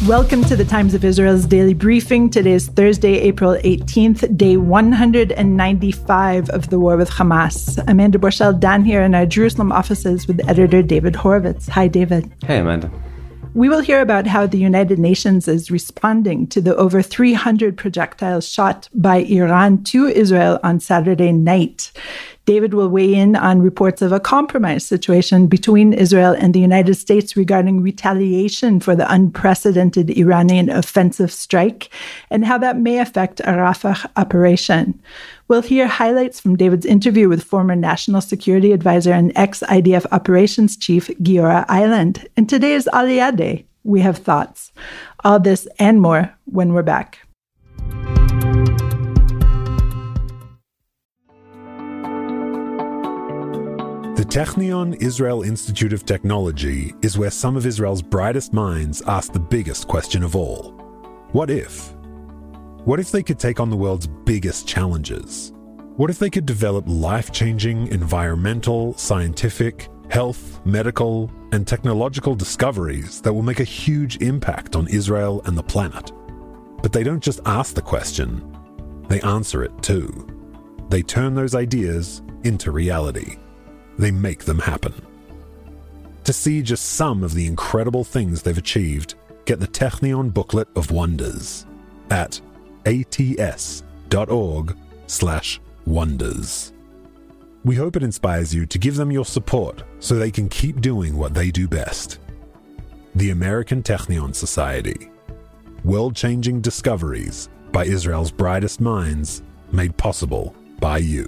Welcome to the Times of Israel's daily briefing. Today is Thursday, April 18th, day 195 of the war with Hamas. Amanda Borschel-Dan here in our Jerusalem offices with editor David Horowitz. Hi, David. Hey, Amanda. We will hear about how the United Nations is responding to the over 300 projectiles shot by Iran to Israel on Saturday night. David will weigh in on reports of a compromise situation between Israel and the United States regarding retaliation for the unprecedented Iranian offensive strike and how that may affect a Rafah operation. We'll hear highlights from David's interview with former National Security Advisor and ex-IDF Operations Chief Giora Eiland. And today is Aliyah Day. We have thoughts. All this and more when we're back. The Technion Israel Institute of Technology is where some of Israel's brightest minds ask the biggest question of all. What if? What if they could take on the world's biggest challenges? What if they could develop life-changing environmental, scientific, health, medical, and technological discoveries that will make a huge impact on Israel and the planet? But they don't just ask the question, they answer it too. They turn those ideas into reality. They make them happen. To see just some of the incredible things they've achieved, get the Technion Booklet of Wonders at ats.org/wonders. We hope it inspires you to give them your support so they can keep doing what they do best. The American Technion Society. World-changing discoveries by Israel's brightest minds, made possible by you.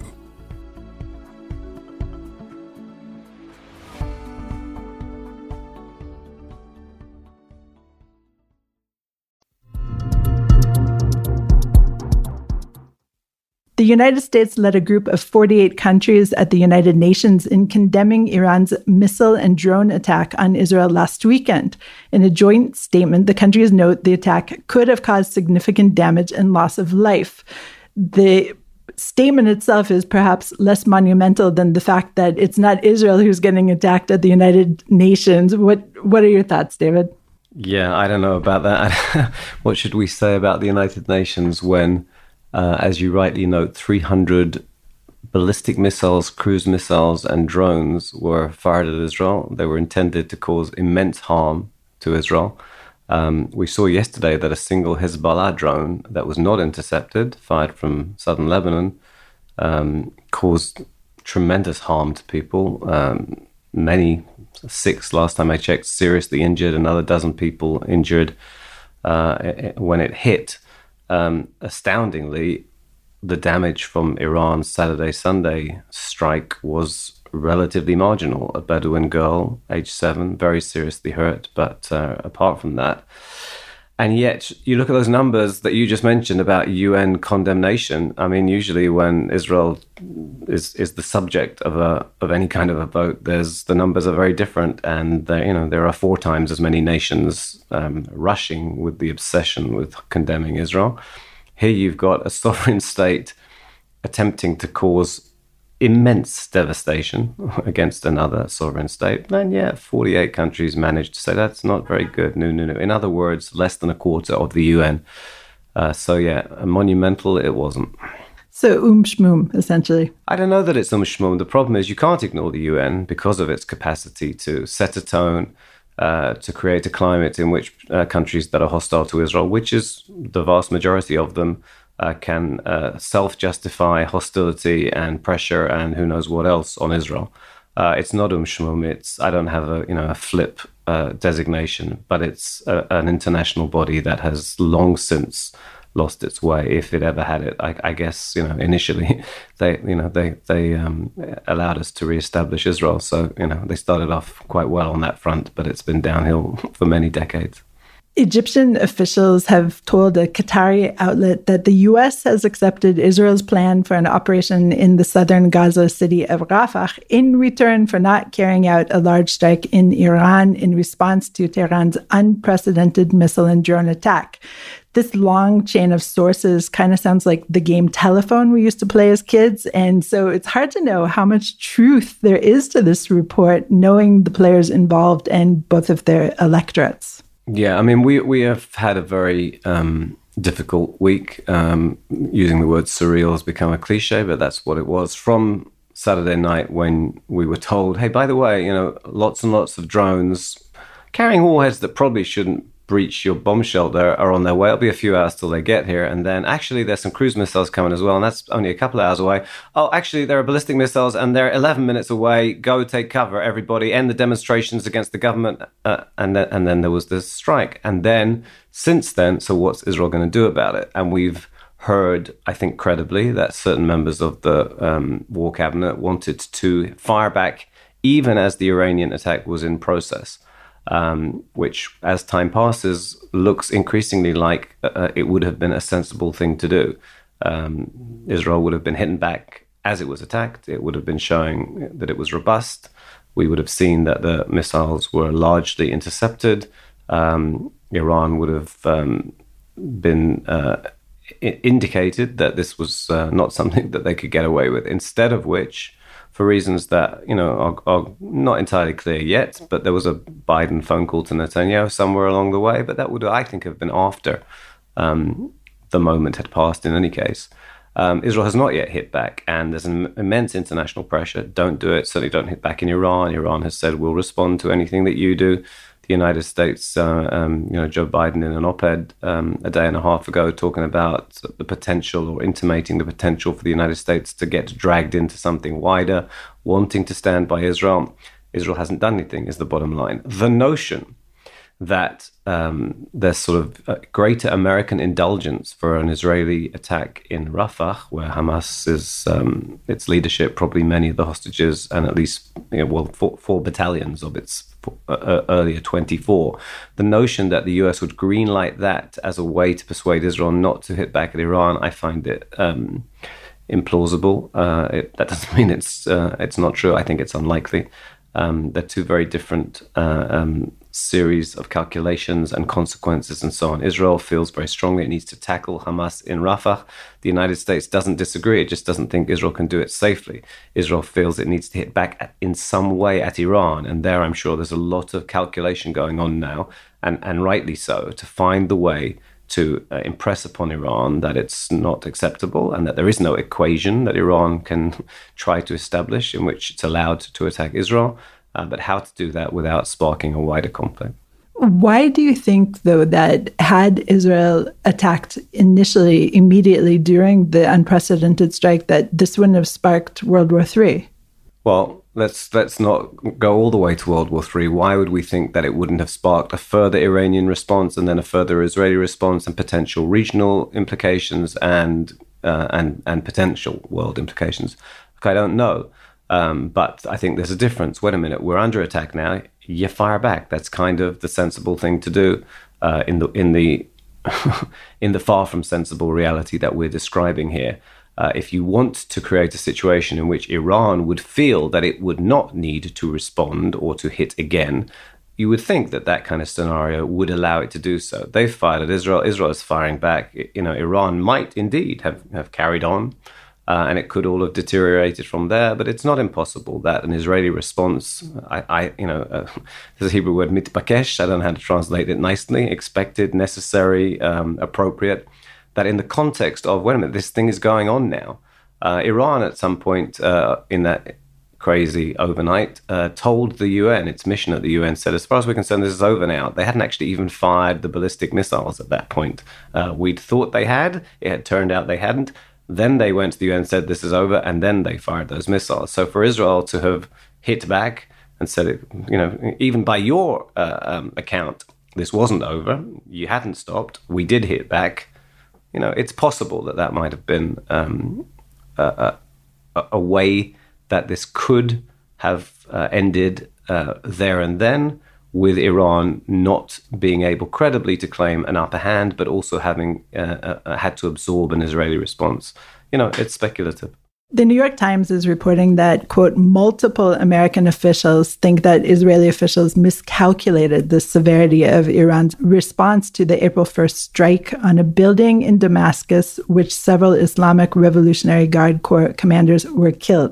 The United States led a group of 48 countries at the United Nations in condemning Iran's missile and drone attack on Israel last weekend. In a joint statement, the countries note the attack could have caused significant damage and loss of life. The statement itself is perhaps less monumental than the fact that it's not Israel who's getting attacked at the United Nations. What are your thoughts, David? Yeah, I don't know about that. What should we say about the United Nations when as you rightly note, 300 ballistic missiles, cruise missiles, and drones were fired at Israel. They were intended to cause immense harm to Israel. We saw yesterday that a single Hezbollah drone that was not intercepted, fired from southern Lebanon, caused tremendous harm to people. Many, 6 last time I checked, seriously injured, another dozen people injured when it hit. Astoundingly, the damage from Iran's Saturday-Sunday strike was relatively marginal. A Bedouin girl, age 7, very seriously hurt, but apart from that. And yet, you look at those numbers that you just mentioned about UN condemnation. I mean, usually when Israel is the subject of any kind of a vote, the numbers are very different, and there are 4 times as many nations rushing with the obsession with condemning Israel. Here you've got a sovereign state attempting to cause immense devastation against another sovereign state, and yet 48 countries managed to say that's not very good. No. In other words, less than a quarter of the UN. Monumental it wasn't. So shmoom, essentially. I don't know that it's shmoom. The problem is you can't ignore the UN because of its capacity to set a tone, to create a climate in which countries that are hostile to Israel, which is the vast majority of them, can self-justify hostility and pressure and who knows what else on Israel. It's not shmoom. I don't have a flip designation, but it's an international body that has long since lost its way, if it ever had it. I guess initially they allowed us to reestablish Israel, so they started off quite well on that front, but it's been downhill for many decades. Egyptian officials have told a Qatari outlet that the U.S. has accepted Israel's plan for an operation in the southern Gaza city of Rafah in return for not carrying out a large strike in Iran in response to Tehran's unprecedented missile and drone attack. This long chain of sources kind of sounds like the game Telephone we used to play as kids. And so it's hard to know how much truth there is to this report, knowing the players involved and both of their electorates. Yeah, I mean, we have had a very difficult week. Using the word surreal has become a cliche, but that's what it was. From Saturday night when we were told, hey, by the way, lots and lots of drones carrying warheads that probably shouldn't breach your bomb shelter are on their way. It'll be a few hours till they get here. And then actually there's some cruise missiles coming as well. And that's only a couple of hours away. Oh, actually there are ballistic missiles and they're 11 minutes away. Go take cover, everybody. End the demonstrations against the government. And then there was this strike. And then since then, so what's Israel going to do about it? And we've heard, I think credibly, that certain members of the war cabinet wanted to fire back even as the Iranian attack was in process. Which, as time passes, looks increasingly like it would have been a sensible thing to do. Israel would have been hitting back as it was attacked. It would have been showing that it was robust. We would have seen that the missiles were largely intercepted. Iran would have been indicated that this was not something that they could get away with, instead of which, for reasons that are not entirely clear yet, but there was a Biden phone call to Netanyahu somewhere along the way, but that would, I think, have been after the moment had passed in any case. Israel has not yet hit back, and there's an immense international pressure. Don't do it. Certainly don't hit back in Iran. Iran has said, we'll respond to anything that you do. The United States, Joe Biden in an op-ed a day and a half ago talking about the potential, or intimating the potential for the United States to get dragged into something wider, wanting to stand by Israel. Israel hasn't done anything, is the bottom line. The notion that there's sort of greater American indulgence for an Israeli attack in Rafah, where Hamas is its leadership, probably many of the hostages, and at least four battalions of its earlier 24. The notion that the US would greenlight that as a way to persuade Israel not to hit back at Iran, I find it implausible. That doesn't mean it's not true. I think it's unlikely. They're two very different series of calculations and consequences and so on. Israel feels very strongly it needs to tackle Hamas in Rafah. The United States doesn't disagree. It just doesn't think Israel can do it safely. Israel feels it needs to hit back in some way at Iran. And there, I'm sure there's a lot of calculation going on now, and rightly so, to find the way to impress upon Iran that it's not acceptable and that there is no equation that Iran can try to establish in which it's allowed to attack Israel. But how to do that without sparking a wider conflict. Why do you think, though, that had Israel attacked immediately during the unprecedented strike, that this wouldn't have sparked World War III? Well, let's not go all the way to World War III. Why would we think that it wouldn't have sparked a further Iranian response and then a further Israeli response and potential regional implications and potential world implications? Look, I don't know. But I think there's a difference. Wait a minute, we're under attack now. You fire back. That's kind of the sensible thing to do in the in the far from sensible reality that we're describing here. If you want to create a situation in which Iran would feel that it would not need to respond or to hit again, you would think that that kind of scenario would allow it to do so. They've fired at Israel. Israel is firing back. Iran might indeed have carried on. And it could all have deteriorated from there, but it's not impossible that an Israeli response, there's a Hebrew word mitbakesh, I don't know how to translate it nicely, expected, necessary, appropriate, that in the context of, wait a minute, this thing is going on now. Iran at some point in that crazy overnight told the UN, its mission at the UN said, as far as we're concerned, this is over now. They hadn't actually even fired the ballistic missiles at that point. We'd thought they had, it had turned out they hadn't. Then they went to the UN and said, this is over, and then they fired those missiles. So for Israel to have hit back and said, even by your account, this wasn't over, you hadn't stopped, we did hit back, it's possible that might have been a way that this could have ended there and then, with Iran not being able credibly to claim an upper hand, but also having had to absorb an Israeli response. It's speculative. The New York Times is reporting that, quote, multiple American officials think that Israeli officials miscalculated the severity of Iran's response to the April 1st strike on a building in Damascus, which several Islamic Revolutionary Guard Corps commanders were killed.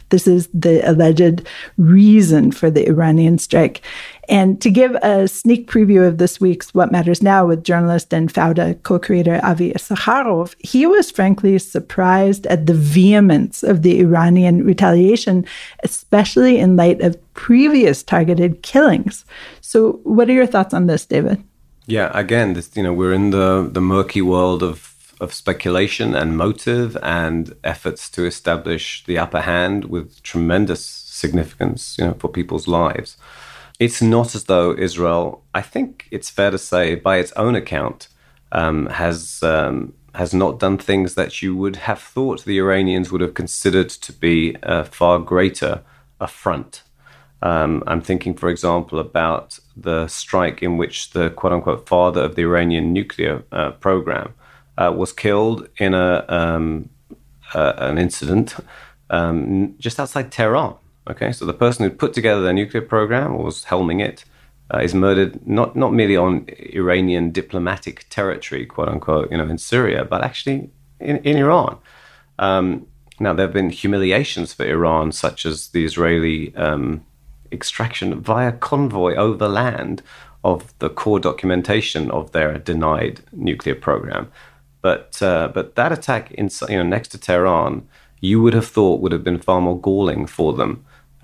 This is the alleged reason for the Iranian strike. And to give a sneak preview of this week's What Matters Now with journalist and Fauda co-creator Avi Issacharoff, he was frankly surprised at the vehemence of the Iranian retaliation, especially in light of previous targeted killings. So what are your thoughts on this, David? Yeah, again, this, we're in the murky world of speculation and motive and efforts to establish the upper hand with tremendous significance, for people's lives. It's not as though Israel, I think it's fair to say, by its own account, has not done things that you would have thought the Iranians would have considered to be a far greater affront. I'm thinking, for example, about the strike in which the quote-unquote father of the Iranian nuclear program was killed in an incident just outside Tehran. Okay, so the person who put together the nuclear program, or was helming it, is murdered not merely on Iranian diplomatic territory, quote-unquote, in Syria, but actually in Iran. Now, there have been humiliations for Iran, such as the Israeli extraction via convoy over land of the core documentation of their denied nuclear program. But that attack next to Tehran, you would have thought would have been far more galling for them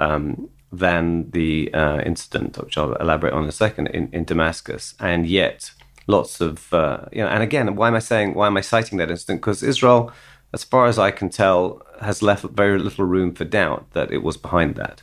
than the incident, which I'll elaborate on in a second, in Damascus. And yet, lots of and again, why am I citing that incident? Because Israel, as far as I can tell, has left very little room for doubt that it was behind that.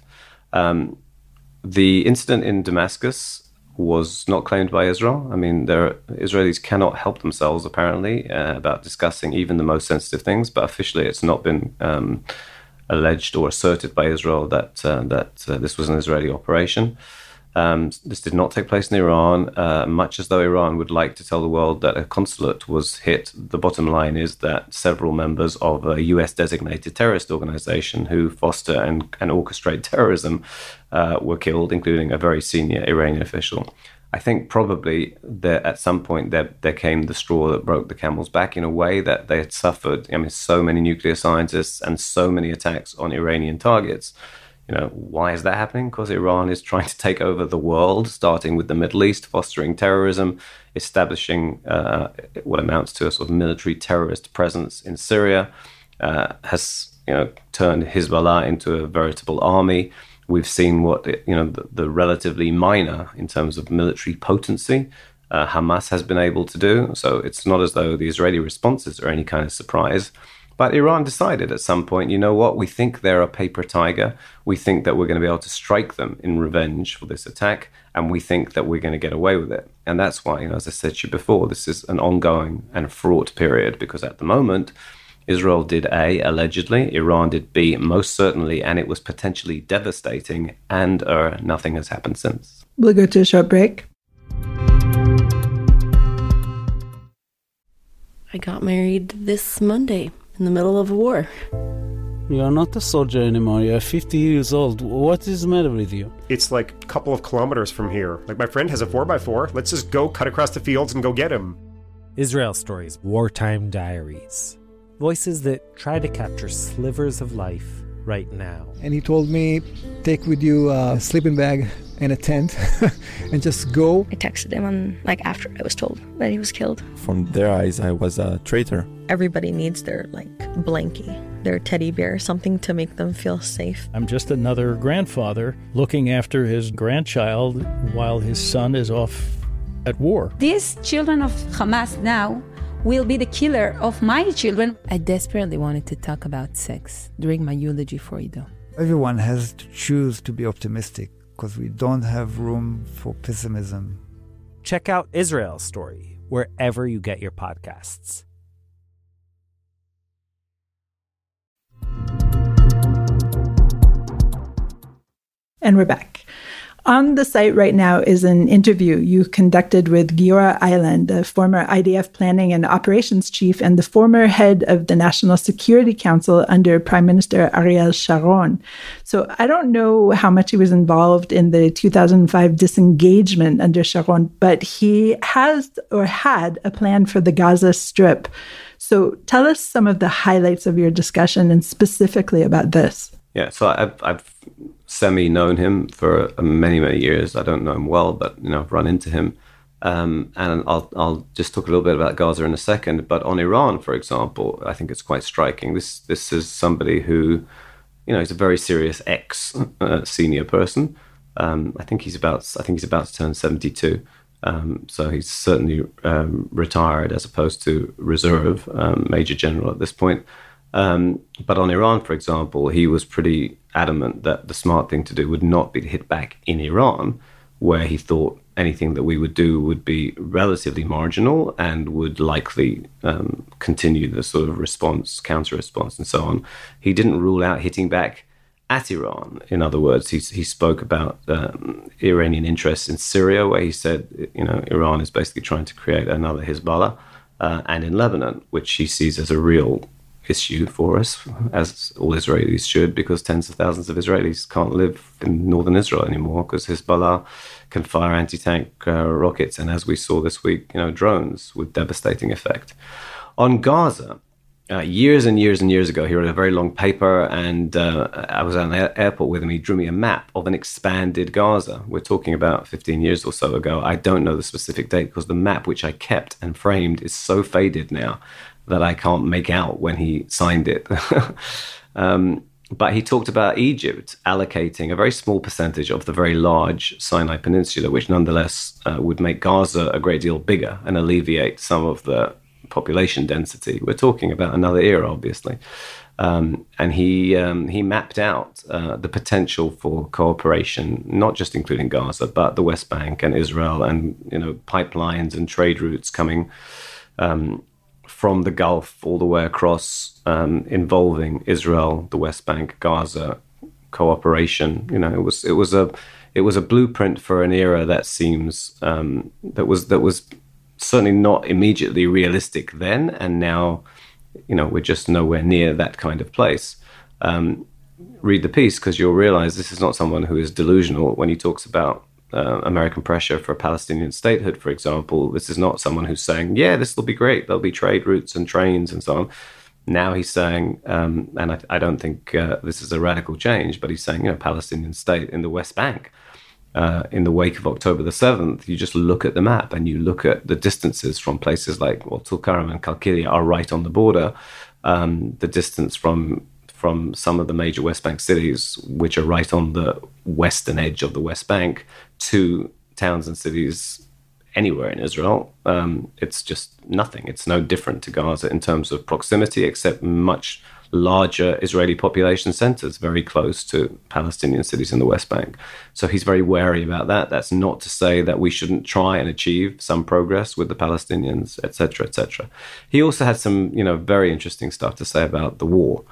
The incident in Damascus was not claimed by Israel. I mean, Israelis cannot help themselves, apparently, about discussing even the most sensitive things, but officially it's not been alleged or asserted by Israel that this was an Israeli operation. This did not take place in Iran, much as though Iran would like to tell the world that a consulate was hit. The bottom line is that several members of a US-designated terrorist organization who foster and orchestrate terrorism were killed, including a very senior Iranian official. I think probably that at some point there came the straw that broke the camel's back in a way that they had suffered. I mean, so many nuclear scientists and so many attacks on Iranian targets. Why is that happening? Because Iran is trying to take over the world, starting with the Middle East, fostering terrorism, establishing what amounts to a sort of military terrorist presence in Syria, has turned Hezbollah into a veritable army. We've seen what the relatively minor in terms of military potency Hamas has been able to do. So it's not as though the Israeli responses are any kind of surprise. But Iran decided at some point, we think they're a paper tiger. We think that we're going to be able to strike them in revenge for this attack. And we think that we're going to get away with it. And that's why, as I said to you before, this is an ongoing and fraught period. Because at the moment, Israel did A, allegedly, Iran did B, most certainly, and it was potentially devastating. And nothing has happened since. We'll go to a short break. I got married this Monday. In the middle of a war. You're not a soldier anymore. You're 50 years old. What is the matter with you? It's like a couple of kilometers from here. Like, my friend has a 4x4. Let's just go cut across the fields and go get him. Israel Stories, Wartime Diaries. Voices that try to capture slivers of life right now. And he told me, take with you a sleeping bag and a tent and just go. I texted him after I was told that he was killed. From their eyes, I was a traitor. Everybody needs their blankie, their teddy bear, something to make them feel safe. I'm just another grandfather looking after his grandchild while his son is off at war. These children of Hamas now will be the killer of my children. I desperately wanted to talk about sex during my eulogy for Ido. Everyone has to choose to be optimistic because we don't have room for pessimism. Check out Israel Story wherever you get your podcasts. And we're back. On the site right now is an interview you conducted with Giora Eiland, the former IDF planning and operations chief and the former head of the National Security Council under Prime Minister Ariel Sharon. So I don't know how much he was involved in the 2005 disengagement under Sharon, but he has or had a plan for the Gaza Strip. So tell us some of the highlights of your discussion and specifically about this. Yeah, so I've semi-known him for many, many years. I don't know him well, but I've run into him. And I'll just talk a little bit about Gaza in a second. But on Iran, for example, I think it's quite striking. This is somebody who, he's a very serious ex-senior person. I think he's about to turn 72. So he's certainly retired as opposed to reserve, major general at this point. But on Iran, for example, he was pretty adamant that the smart thing to do would not be to hit back in Iran, where he thought anything that we would do would be relatively marginal and would likely continue the sort of response, counter-response, and so on. He didn't rule out hitting back at Iran. In other words, he spoke about Iranian interests in Syria, where he said, Iran is basically trying to create another Hezbollah, and in Lebanon, which he sees as a real issue for us, as all Israelis should, because tens of thousands of Israelis can't live in northern Israel anymore because Hezbollah can fire anti-tank rockets, and as we saw this week, drones with devastating effect. On Gaza, years and years and years ago, he wrote a very long paper, and I was at an airport with him. He drew me a map of an expanded Gaza. We're talking about 15 years or so ago. I don't know the specific date because the map, which I kept and framed, is so faded now that I can't make out when he signed it. But he talked about Egypt allocating a very small percentage of the very large Sinai Peninsula, which nonetheless would make Gaza a great deal bigger and alleviate some of the population density. We're talking about another era, obviously. And he mapped out the potential for cooperation, not just including Gaza, but the West Bank and Israel, and pipelines and trade routes coming from the Gulf all the way across, involving Israel, the West Bank, Gaza, cooperation. It was a blueprint for an era that seems that was certainly not immediately realistic then, and now we're just nowhere near that kind of place. Read the piece, because you'll realize this is not someone who is delusional when he talks about American pressure for Palestinian statehood, for example. This is not someone who's saying, yeah, this will be great, there'll be trade routes and trains and so on. Now he's saying, and I don't think this is a radical change, but he's saying, Palestinian state in the West Bank. In the wake of October the 7th, you just look at the map and you look at the distances from places like Tulkarm and Qalqilia are right on the border. The distance from some of the major West Bank cities, which are right on the western edge of the West Bank, to towns and cities anywhere in Israel, it's just nothing. It's no different to Gaza in terms of proximity, except much larger Israeli population centers very close to Palestinian cities in the West Bank. So he's very wary about that. That's not to say that we shouldn't try and achieve some progress with the Palestinians, etc., etc. He also had some, very interesting stuff to say about the war.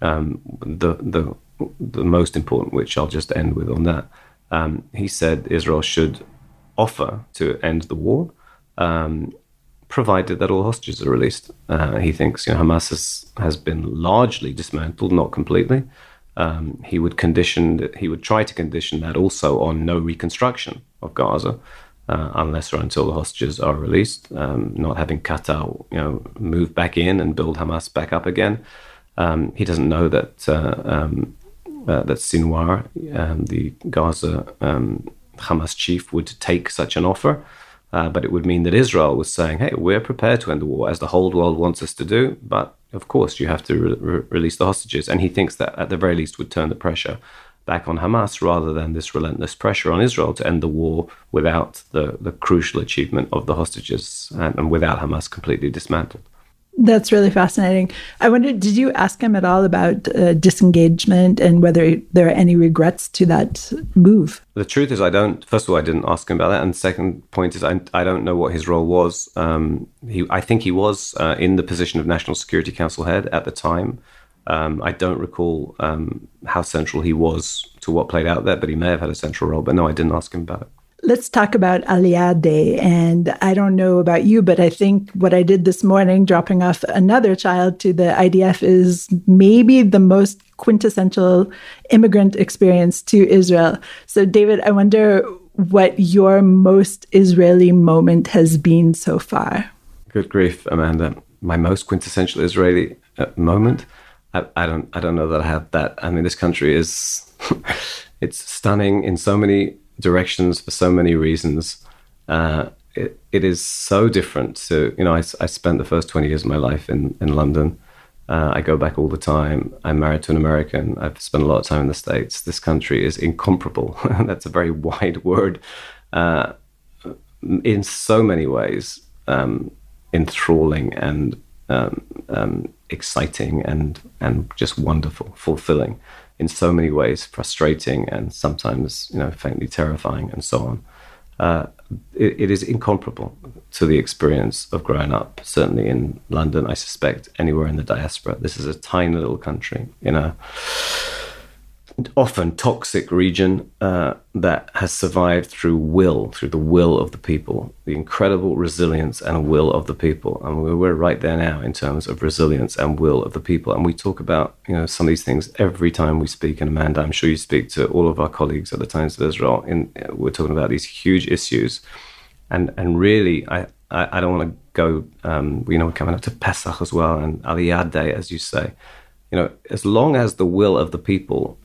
The most important, which I'll just end with on that. He said Israel should offer to end the war, provided that all hostages are released. He thinks Hamas has been largely dismantled, not completely. He would try to condition that also on no reconstruction of Gaza, unless or until the hostages are released. Not having Qatar, move back in and build Hamas back up again. He doesn't know that that Sinwar, the Gaza Hamas chief, would take such an offer. But it would mean that Israel was saying, hey, we're prepared to end the war, as the whole world wants us to do, but of course you have to release the hostages. And he thinks that at the very least would turn the pressure back on Hamas, rather than this relentless pressure on Israel to end the war without the crucial achievement of the hostages and without Hamas completely dismantled. That's really fascinating. I wonder, did you ask him at all about disengagement and whether there are any regrets to that move? The truth is, I don't. First of all, I didn't ask him about that. And the second point is, I don't know what his role was. I think he was in the position of National Security Council head at the time. I don't recall how central he was to what played out there, but he may have had a central role. But no, I didn't ask him about it. Let's talk about Aliyah Day. And I don't know about you, but I think what I did this morning, dropping off another child to the IDF, is maybe the most quintessential immigrant experience to Israel. So, David, I wonder what your most Israeli moment has been so far. Good grief, Amanda. My most quintessential Israeli moment? I don't know that I have that. I mean, this country is it's stunning in so many directions for so many reasons. It is so different to, I spent the first 20 years of my life in London. I go back all the time. I'm married to an American. I've spent a lot of time in the States. This country is incomparable. That's a very wide word. In so many ways, enthralling and exciting and just wonderful, fulfilling. In so many ways, frustrating and sometimes, faintly terrifying and so on. It is incomparable to the experience of growing up, certainly in London, I suspect anywhere in the diaspora. This is a tiny little country in a often toxic region that has survived through the will of the people, the incredible resilience and will of the people. And we're right there now in terms of resilience and will of the people. And we talk about, some of these things every time we speak. And Amanda, I'm sure you speak to all of our colleagues at the Times of Israel. We're talking about these huge issues. And really, I don't want to go, we're coming up to Pesach as well and Aliyah Day, as you say. As long as the will of the people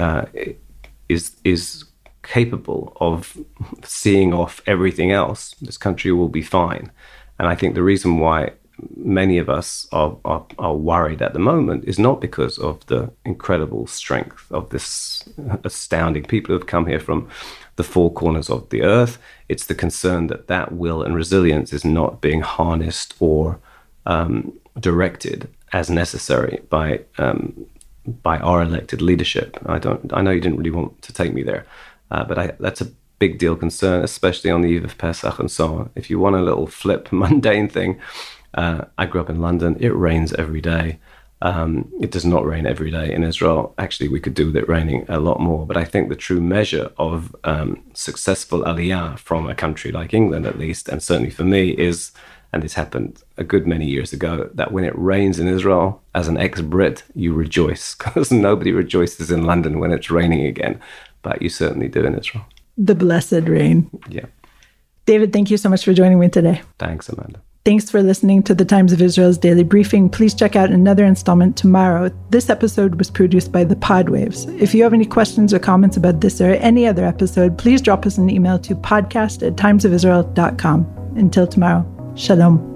is capable of seeing off everything else, this country will be fine. And I think the reason why many of us are worried at the moment is not because of the incredible strength of this astounding people who have come here from the four corners of the earth. It's the concern that will and resilience is not being harnessed or directed as necessary by our elected leadership. I know you didn't really want to take me there, but that's a big deal concern, especially on the eve of Pesach and so on. If you want a little flip, mundane thing, I grew up in London. It rains every day. It does not rain every day in Israel. Actually, we could do with it raining a lot more. But I think the true measure of successful aliyah from a country like England, at least, and certainly for me, is, and this happened a good many years ago, that when it rains in Israel, as an ex-Brit, you rejoice, because nobody rejoices in London when it's raining again. But you certainly do in Israel. The blessed rain. Yeah. David, thank you so much for joining me today. Thanks, Amanda. Thanks for listening to the Times of Israel's Daily Briefing. Please check out another installment tomorrow. This episode was produced by the Podwaves. If you have any questions or comments about this or any other episode, please drop us an email to podcast@timesofisrael.com. Until tomorrow, shalom.